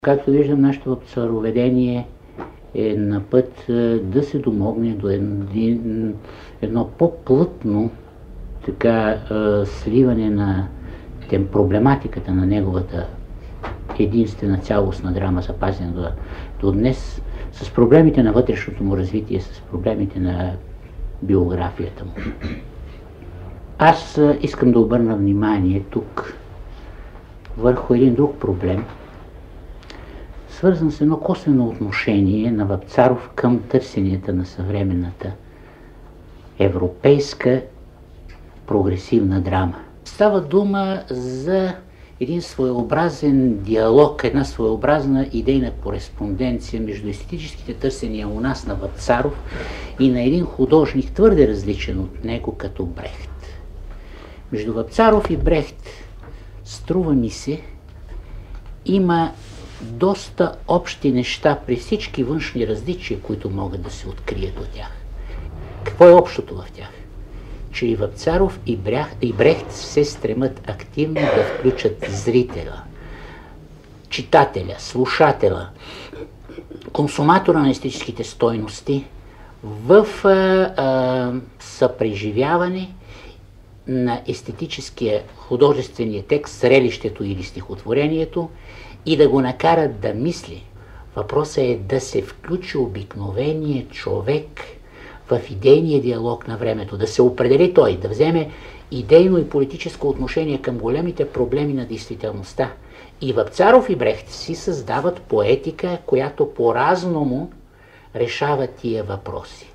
Както виждам, нашето въпцароведение е на път да се домогне до едно по-плътно сливане на проблематиката на неговата единствена цялостна драма, запазена до днес, с проблемите на вътрешното му развитие, с проблемите на биографията му. Аз искам да обърна внимание тук върху един друг проблем, свързан с едно косвено отношение на Вапцаров към търсенията на съвременната европейска прогресивна драма. Става дума за един своеобразен диалог, една своеобразна идейна кореспонденция между естетическите търсения у нас на Вапцаров и на един художник твърде различен от него, като Брехт. Между Вапцаров и Брехт, струва ми се, има доста общи неща при всички външни различия, които могат да се открият от тях. Какво е общото в тях? Че и Вапцаров и Брехт се стремат активно да включат зрителя, читателя, слушателя, консуматора на естетическите стойности в съпреживяване на естетическия художествения текст, зрелището или стихотворението и да го накарат да мисли. Въпросът е да се включи обикновения човек в идейния диалог на времето, да се определи той, да вземе идейно и политическо отношение към големите проблеми на действителността. И Вапцаров и Брехт си създават поетика, която по-разному решава тия въпроси.